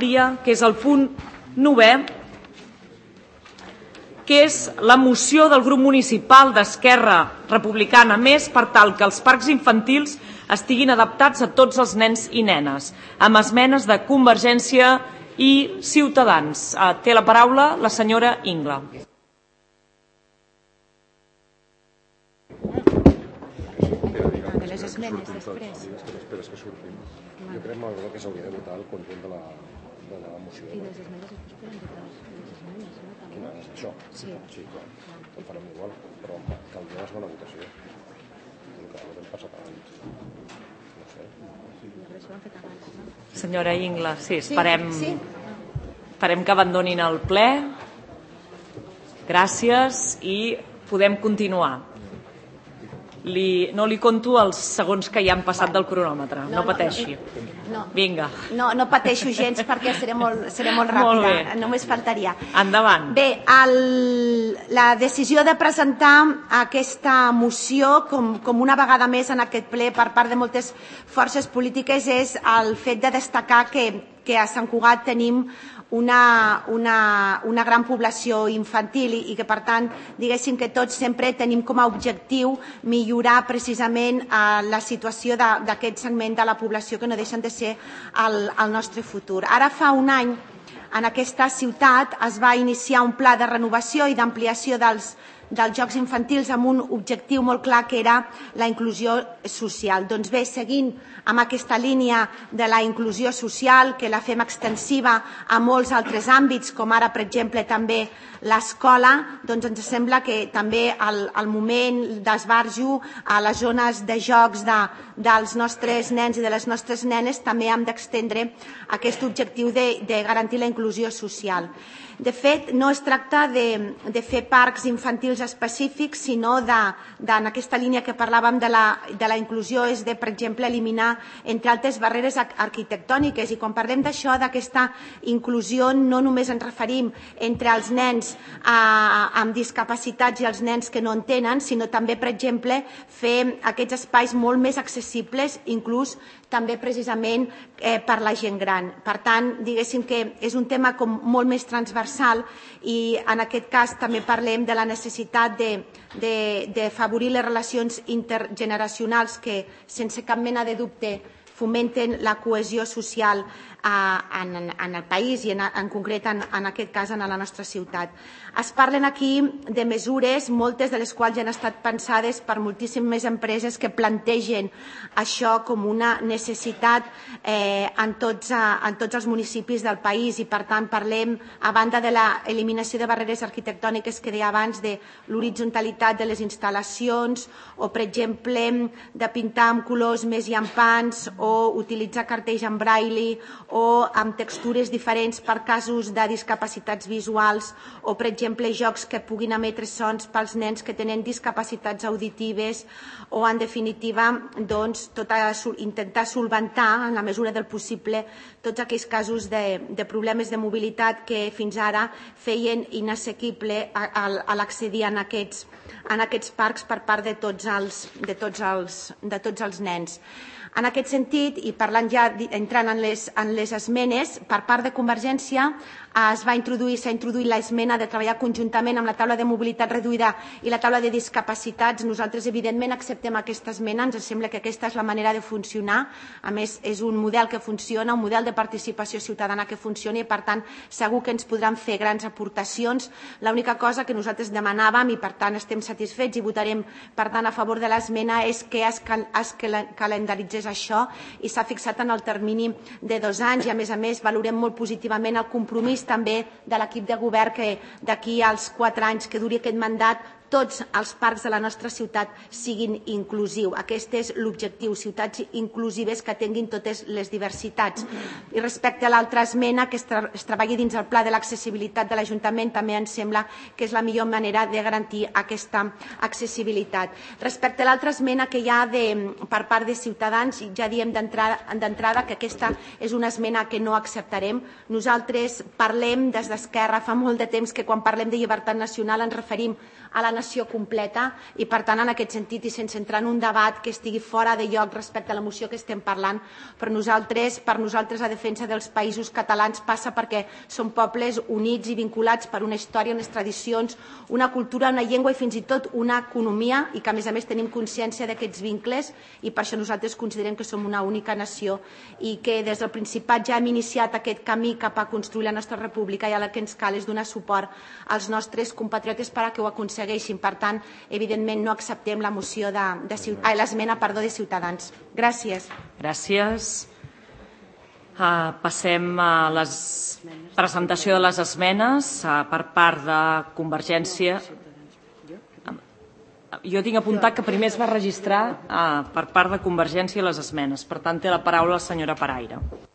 dia, que és el punt 9è, que és la moció del grup municipal d'Esquerra Republicana Més per tal que els parcs infantils estiguin adaptats a tots els nens i nenes, amb esmenes de Convergència i Ciutadans. Té la paraula la senyora Ingla. De les esmenes després. Després que surtin. Jo crec que s'hauria de votar el conjunt de la moció. I les esmenes després poden votar les esmenes, no? Quina és això? Sí, clar. Ho farem igual, però caldria una segona votació. El que hem passat abans. No sé. Això ho han fet abans, no? Senyora Ingla, sí, esperem que abandonin el ple. Gràcies i podem continuar. No li conto els segons que ja han passat del cronòmetre, no pateixi. Vinga. No pateixo gens perquè seré molt ràpida, només faltaria. Endavant. Bé, la decisió de presentar aquesta moció com una vegada més en aquest ple per part de moltes forces polítiques és el fet de destacar que a Sant Cugat tenim una gran població infantil i que, per tant, diguéssim que tots sempre tenim com a objectiu millorar precisament la situació d'aquest segment de la població que no deixen de ser el nostre futur. Ara fa un any, en aquesta ciutat es va iniciar un pla de renovació i d'ampliació dels jocs infantils amb un objectiu molt clar que era la inclusió social. Doncs bé, seguint amb aquesta línia de la inclusió social, que la fem extensiva a molts altres àmbits, com ara, per exemple, també l'escola, doncs ens sembla que també al moment d'esbarjo a les zones de jocs dels nostres nens i de les nostres nenes també hem d'extendre aquest objectiu de garantir la inclusió social. De fet, no es tracta de fer parcs infantils específics, sinó en aquesta línia que parlàvem de la inclusió és de, per exemple, eliminar, entre altres, barreres arquitectòniques. I quan parlem d'això, d'aquesta inclusió, no només ens referim entre els nens amb discapacitats i els nens que no en tenen, sinó també, per exemple, fer aquests espais molt més accessibles, inclús també precisament per la gent gran. Per tant, diguéssim que és un tema com molt més transversal i en aquest cas també parlem de la necessitat d'afavorir les relacions intergeneracionals que, sense cap mena de dubte, fomenten la cohesió social en el país i en concret en aquest cas en la nostra ciutat. Es parlen aquí de mesures, moltes de les quals ja han estat pensades per moltíssimes empreses que plantegen això com una necessitat en tots els municipis del país i per tant parlem, a banda de l'eliminació de barreres arquitectòniques que deia abans, de l'horitzontalitat de les instal·lacions o, per exemple, de pintar amb colors més llampants o utilitzar cartells en braille o amb textures diferents per casos de discapacitats visuals o, per exemple, jocs que puguin emetre sons pels nens que tenen discapacitats auditives o, en definitiva, intentar solventar, en la mesura del possible, tots aquells casos de problemes de mobilitat que fins ara feien inassequible l'accedir en aquests parcs per part de tots els nens. En aquest sentit, i parlant ja, entrant en les esmenes, per part de Convergència s'ha introduït l'esmena de treballar conjuntament amb la taula de mobilitat reduïda i la taula de discapacitats. Nosaltres, evidentment, acceptem aquesta esmena. Ens sembla que aquesta és la manera de funcionar. A més, és un model que funciona, un model de participació ciutadana que funciona i, per tant, segur que ens podran fer grans aportacions. L'única cosa que nosaltres demanàvem, i per tant estem satisfets i votarem, per tant, a favor de l'esmena, és que es calendaritzés això i s'ha fixat en el termini de 2 anys i, a més, valorem molt positivament el compromís també de l'equip de govern que d'aquí als 4 anys que duri aquest mandat tots els parcs de la nostra ciutat siguin inclusius. Aquest és l'objectiu, ciutats inclusives que tinguin totes les diversitats. I respecte a l'altra esmena, que es treballi dins el pla de l'accessibilitat de l'Ajuntament, també ens sembla que és la millor manera de garantir aquesta accessibilitat. Respecte a l'altra esmena que hi ha per part de Ciutadans, ja diem d'entrada que aquesta és una esmena que no acceptarem. Nosaltres parlem des d'Esquerra fa molt de temps que quan parlem de llibertat nacional ens referim a la nació completa i, per tant, en aquest sentit, i sense entrar en un debat que estigui fora de lloc respecte a la moció que estem parlant, per nosaltres la defensa dels països catalans passa perquè són pobles units i vinculats per una història, unes tradicions, una cultura, una llengua i fins i tot una economia, i que a més tenim consciència d'aquests vincles, i per això nosaltres considerem que som una única nació i que des del Principat ja hem iniciat aquest camí cap a construir la nostra república, i ara el que ens cal és donar suport als nostres compatriotes perquè ho aconsegueixin. Per tant, evidentment no acceptem l'esmena de Ciutadans. Gràcies. Gràcies. Passem a la presentació de les esmenes per part de Convergència. Jo tinc apuntat que primer es va registrar per part de Convergència les esmenes. Per tant, té la paraula la senyora Paraire.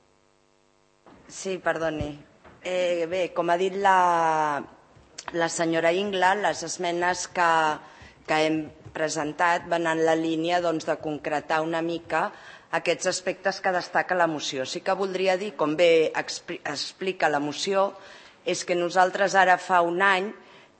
Sí, perdoni. Bé, com ha dit la senyora Ingla, les esmenes que hem presentat van en la línia de concretar una mica aquests aspectes que destaca la moció. Sí que voldria dir, com bé explica la moció, és que nosaltres ara fa un any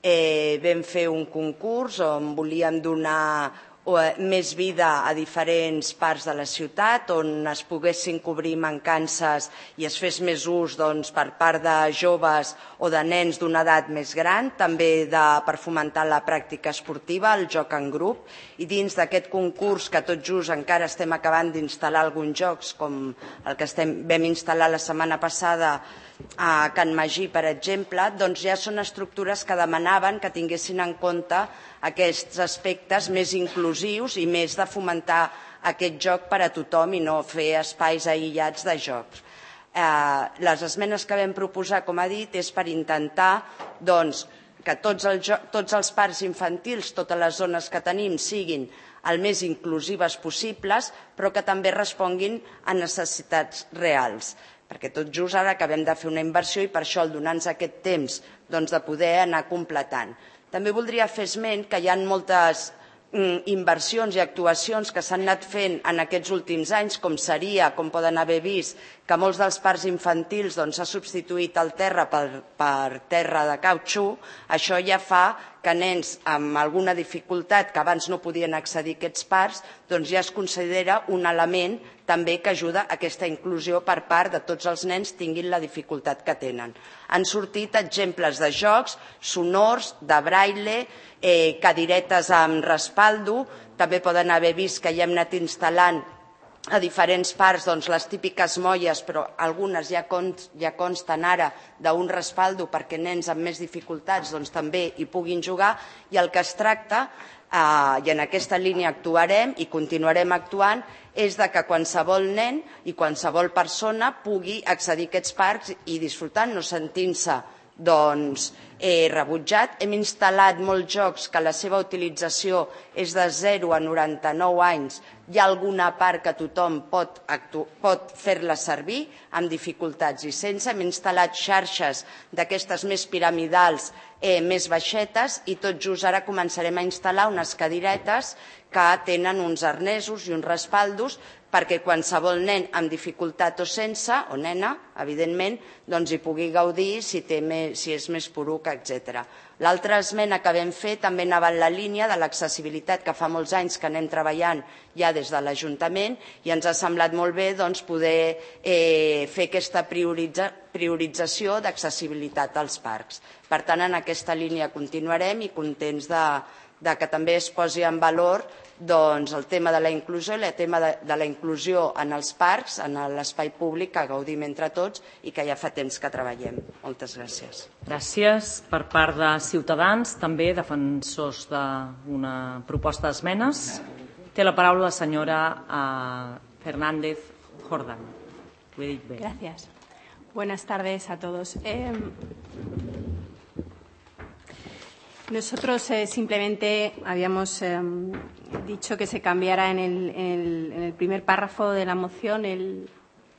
vam fer un concurs on volíem donar més vida a diferents parts de la ciutat, on es poguessin cobrir mancances i es fes més ús per part de joves o de nens d'una edat més gran, també per fomentar la pràctica esportiva, el joc en grup. I dins d'aquest concurs, que tot just encara estem acabant d'instal·lar alguns jocs, com el que vam instal·lar la setmana passada a Can Magí, per exemple, doncs ja són estructures que demanaven que tinguessin en compte aquests aspectes més inclusius i més de fomentar aquest joc per a tothom i no fer espais aïllats de jocs. Les esmenes que vam proposar, com ha dit, és per intentar que tots els parcs infantils, totes les zones que tenim, siguin el més inclusives possibles, però que també responguin a necessitats reals, perquè tot just ara acabem de fer una inversió i per això, al donar-nos aquest temps de poder anar completant. També voldria fer esment que hi ha moltes inversions i actuacions que s'han anat fent en aquests últims anys, com poden haver vist, que molts dels parcs infantils s'ha substituït el terra per terra de cautxú. Això ja fa que nens amb alguna dificultat que abans no podien accedir a aquests parcs, ja es considera un element també que ajuda a aquesta inclusió per part de tots els nens, tinguin la dificultat que tenen. Han sortit exemples de jocs sonors, de braille, cadiretes amb respaldo. També poden haver vist que ja hem anat instal·lant a diferents parts les típiques molles, però algunes ja consten ara d'un respaldo perquè nens amb més dificultats també hi puguin jugar, i el que es tracta, i en aquesta línia actuarem i continuarem actuant, és que qualsevol nen i qualsevol persona pugui accedir a aquests parcs i disfrutar, no sentint-se rebutjat. Hem instal·lat molts jocs que la seva utilització és de 0 a 99 anys. Hi ha alguna part que tothom pot fer-la servir amb dificultats i sense. Hem instal·lat xarxes d'aquestes més piramidals, més baixetes, i tot just ara començarem a instal·lar unes cadiretes que tenen uns arnesos i uns respaldos perquè qualsevol nen amb dificultat o sense, o nena, evidentment, hi pugui gaudir si és més poruc, etc. L'altra esmena que vam fer també anava en la línia de l'accessibilitat, que fa molts anys que anem treballant ja des de l'Ajuntament, i ens ha semblat molt bé poder fer aquesta priorització d'accessibilitat als parcs. Per tant, en aquesta línia continuarem i contents que també es posi en valor el tema de la inclusió i el tema de la inclusió en els parcs, en l'espai públic, que gaudim entre tots i que ja fa temps que treballem. Moltes gràcies. Gràcies. Per part de Ciutadans, també defensors d'una proposta d'esmenes. Té la paraula la senyora Fernández Jordán. Ho he dit bé. Gracias. Buenas tardes a todos. Nosotros simplemente habíamos dicho que se cambiara en el primer párrafo de la moción el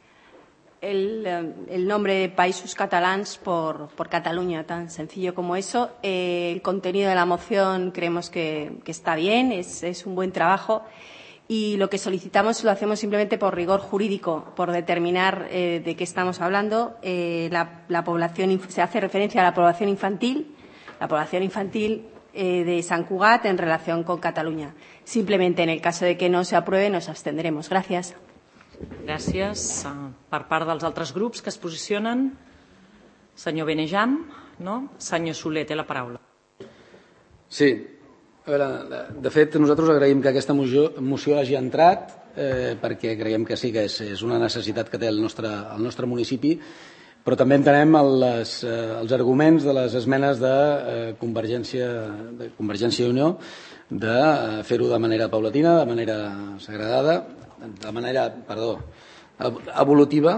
nombre de Països Catalans por Cataluña, tan sencillo como eso. El contenido de la moción creemos que está bien, es un buen trabajo, y lo que solicitamos lo hacemos simplemente por rigor jurídico, por determinar de qué estamos hablando. La población, se hace referencia a la población infantil. La población infantil de Sant Cugat en relación con Cataluña. Simplemente, en el caso de que no se apruebe, nos abstendremos. Gracias. Gràcies. Per part dels altres grups que es posicionen, senyor Benejam, no? Senyor Soler, té la paraula. Sí. A veure, de fet, nosaltres agraïm que aquesta moció hagi entrat perquè creiem que sí que és una necessitat que té el nostre municipi, però també entenem els arguments de les esmenes de Convergència i Unió de fer-ho de manera paulatina, de manera segregada, de manera, evolutiva,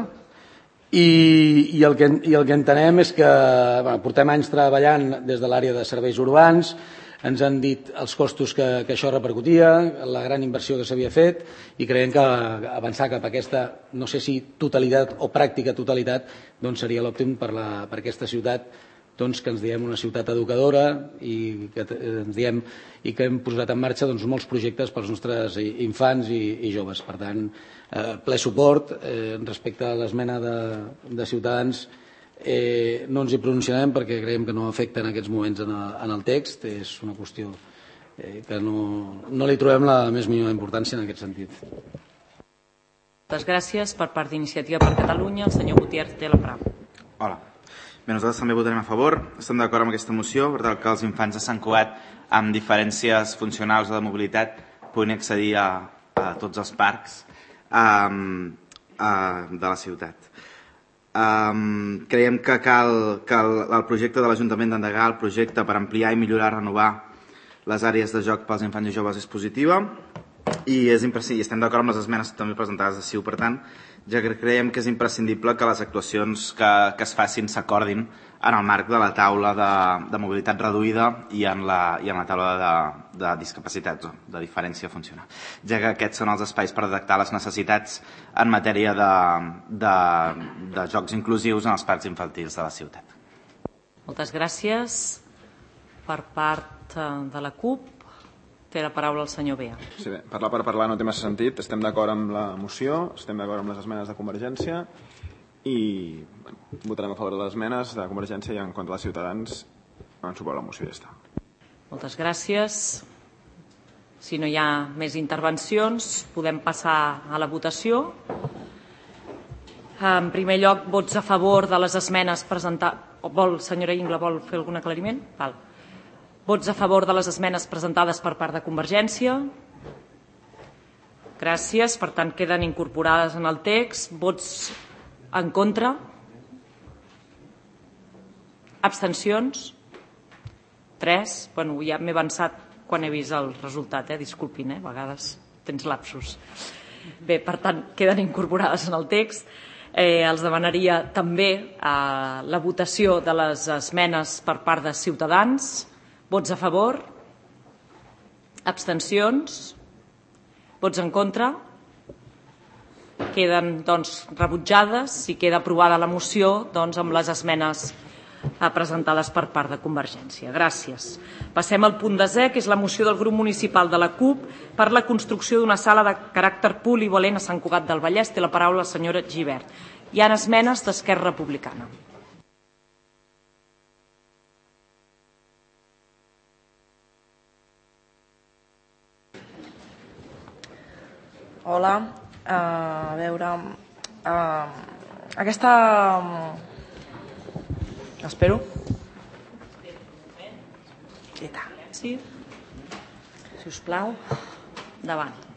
i el que entenem és que portem anys treballant des de l'àrea de serveis urbans, ens han dit els costos que això repercutia, la gran inversió que s'havia fet, i creiem que avançar cap a aquesta, no sé si totalitat o pràctica totalitat, doncs seria l'òptim per aquesta ciutat, doncs que ens diem una ciutat educadora i que ens diem i que hem posat en marxa molts projectes pels nostres infants i joves. Per tant, ple suport respecte a l'esmena de Ciutadans. No ens hi pronunciarem perquè creiem que no afecta en aquests moments en el text. És una qüestió que no li trobem la més mínima importància en aquest sentit. Moltes gràcies. Per part d'Iniciativa per Catalunya, el senyor Gutiérrez té la paraula. Hola. Bé, nosaltres també votarem a favor. Estem d'acord amb aquesta moció per tal que els infants de Sant Cugat amb diferències funcionals o de mobilitat puguin accedir a tots els parcs de la ciutat. Creiem que el projecte de l'Ajuntament d'endegar el projecte per ampliar i millorar, renovar les àrees de joc pels infants i joves és positiva i estem d'acord amb les esmenes també presentades de CiU. Per tant, ja que creiem que és imprescindible que les actuacions que es facin s'acordin en el marc de la taula de mobilitat reduïda i en la taula de discapacitats o de diferència funcional, ja que aquests són els espais per detectar les necessitats en matèria de jocs inclusius en els parcs infantils de la ciutat. Moltes gràcies. Per part de la CUP, té la paraula el senyor Bea. Sí, bé, parlar per parlar no té massa sentit. Estem d'acord amb la moció, estem d'acord amb les esmenes de Convergència i votarem a favor de les esmenes de Convergència i en contra dels Ciutadans en suport a la moció i ja està. Moltes gràcies. Si no hi ha més intervencions, podem passar a la votació. En primer lloc, vots a favor de les esmenes presentades... Senyora Ingla, vol fer algun aclariment? Val. Vots a favor de les esmenes presentades per part de Convergència. Gràcies. Per tant, queden incorporades en el text. Vots en contra. Abstencions. 3. Bueno, ja m'he avançat quan he vist el resultat. Disculpin, a vegades tens lapsus. Bé, per tant, queden incorporades en el text. Els demanaria també la votació de les esmenes per part de Ciutadans. Vots a favor? Abstencions? Vots en contra? Queden, doncs, rebutjades i queda aprovada la moció amb les esmenes presentades per part de Convergència. Gràcies. Passem al punt 10è, que és la moció del grup municipal de la CUP per la construcció d'una sala de caràcter polivalent a Sant Cugat del Vallès. Té la paraula la senyora Gibert. Hi ha esmenes d'Esquerra Republicana. Hola, a veure, aquesta... Espero. Sí, si us plau, endavant.